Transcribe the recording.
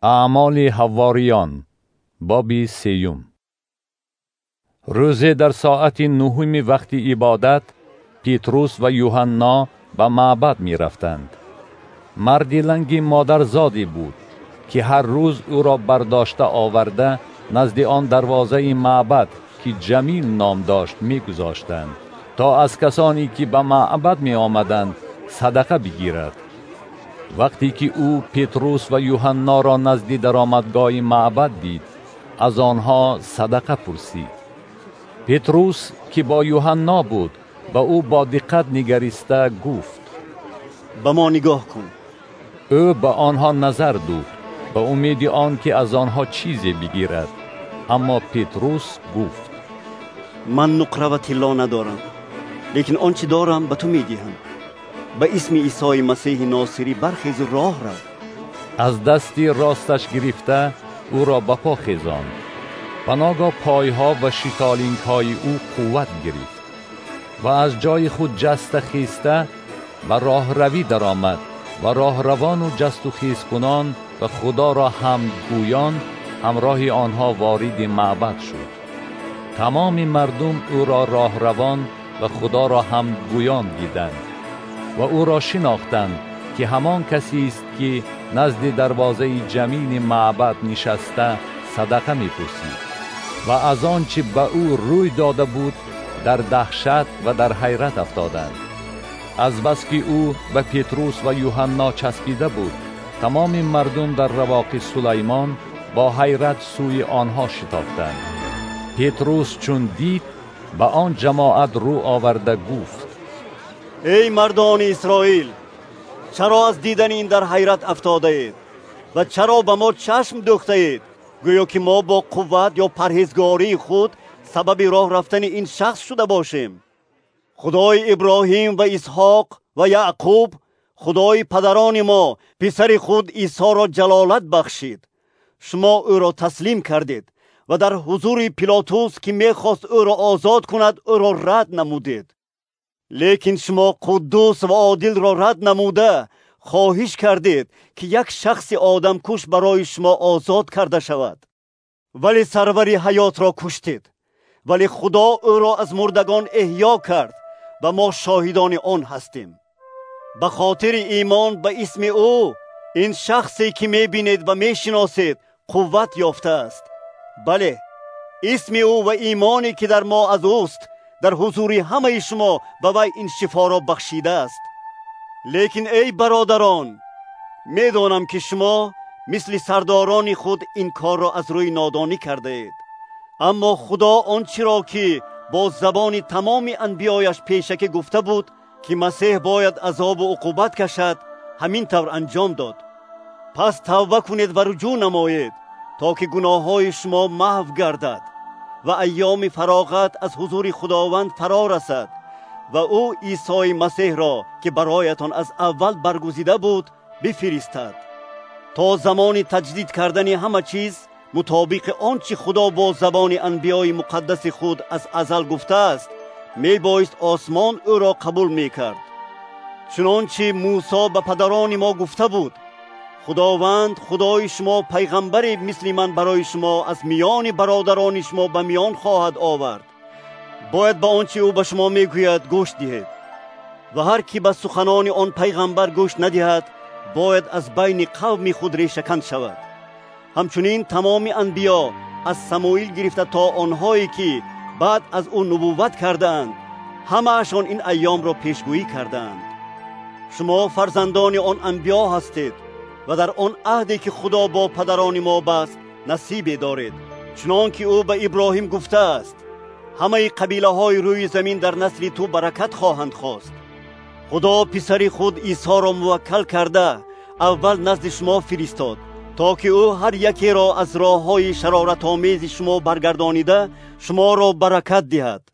اعمال حواریان باب 3. روزه در ساعت 9 وقت عبادت پیتروس و یوحنا به معبد می رفتند. مردی لنگی مادرزادی بود که هر روز او را برداشته آورده نزد آن دروازه معبد که جمیل نام داشت می گذاشتند تا از کسانی که به معبد می آمدند صدقه بگیرد. وقتی که او پیتروس و یوحنا را نزد درآمدگاه معبد دید، از آنها صدقه پرسید. پیتروس که با یوحنا بود به او با دقت نگریسته گفت: به ما نگاه کن. او به آنها نظر دوخت به امید آن که از آنها چیزی بگیرد، اما پیتروس گفت: من نقره و طلا ندارم، لیکن آنچه دارم به تو میدهم. به اسم عیسی مسیح ناصری برخیز و راه رو. از دستی راستش گرفته او را به پا خیزاند. بناگاه پایها و شتالینگ‌های او قوت گرفت و از جای خود جست خیسته و راه روی درآمد و راه روان و جست و خیز کنان و خدا را حمد گویان همراه آنها وارد معبد شد. تمام مردم او را راه روان و خدا را حمد گویان دیدند و او را شناختند که همان کسی است که نزد دروازه جمیل معبد نشسته صدقه می‌پرسید. و از آنچه به او روی داده بود در دهشت و در حیرت افتادند. از بس که او به پیتروس و یوحنا چسبیده بود، تمام مردم در رواق سلیمان با حیرت سوی آنها شتافتند. پیتروس چون دید به آن جماعت رو آورده گفت: ای مردان اسرائیل، چرا از دیدن این در حیرت افتاده اید و چرا به ما چشم دوخته اید، گویا که ما با قوت یا پرهیزگاری خود سبب راه رفتن این شخص شده باشیم؟ خدای ابراهیم و اسحاق و یعقوب، خدای پدران ما، پسر خود عیسی را جلالت بخشید. شما او را تسلیم کردید و در حضور پیلاطوس که میخواست او را آزاد کند او را رد نمودید. لیکن شما قدوس و عادل را رد نموده خواهش کردید که یک شخص آدم کش برای شما آزاد کرده شود. ولی سروری حیات را کشتید، ولی خدا او را از مردگان احیا کرد و ما شاهدان آن هستیم. به خاطر ایمان به اسم او این شخصی که میبینید و میشناسید قوت یافته است. بله، اسم او و ایمانی که در ما از اوست در حضور همه شما به وی این شفا را بخشیده است. لیکن ای برادران، میدانم که شما مثل سرداران خود این کار را از روی نادانی کرده اید. اما خدا آنچه را که با زبان تمام انبیایش پیشکی گفته بود که مسیح باید عذاب و عقوبت کشد، همین طور انجام داد. پس توبه کنید و رجوع نمایید تا که گناههای شما محو گردد و ایام فراغت از حضور خداوند فرا رسد و او عیسی مسیح را که برایتان از اول برگزیده بود بفرستد تا زمان تجدید کردن همه چیز مطابق آنچه خدا با زبان انبیای مقدس خود از ازل گفته است می بایست آسمان او را قبول می کرد. چنانچه موسی به پدران ما گفته بود: خداوند خدای شما پیغمبری مثل من برای شما از میان برادران شما به میان خواهد آورد. باید به آنچه او به شما میگوید گوش دهید و هر کی به سخنان آن پیغمبر گوش ندهد باید از بین قوم خود ریشه‌کن شود. همچنین تمام انبیا از سموئیل گرفته تا آنهایی که بعد از او نبوت کردند همه اشان این ایام را پیشگویی کردند. شما فرزندان آن انبیا هستید و در آن عهدی که خدا با پدران ما بست نصیب دارید، چنانکه او به ابراهیم گفته است: همه قبیله های روی زمین در نسل تو برکت خواهند خواست. خدا پسر خود عیسی را موکل کرده اول نزد شما فرستاد تا که او هر یکی را از راه های شرارت آمیز شما برگردانیده شما را برکت دهد.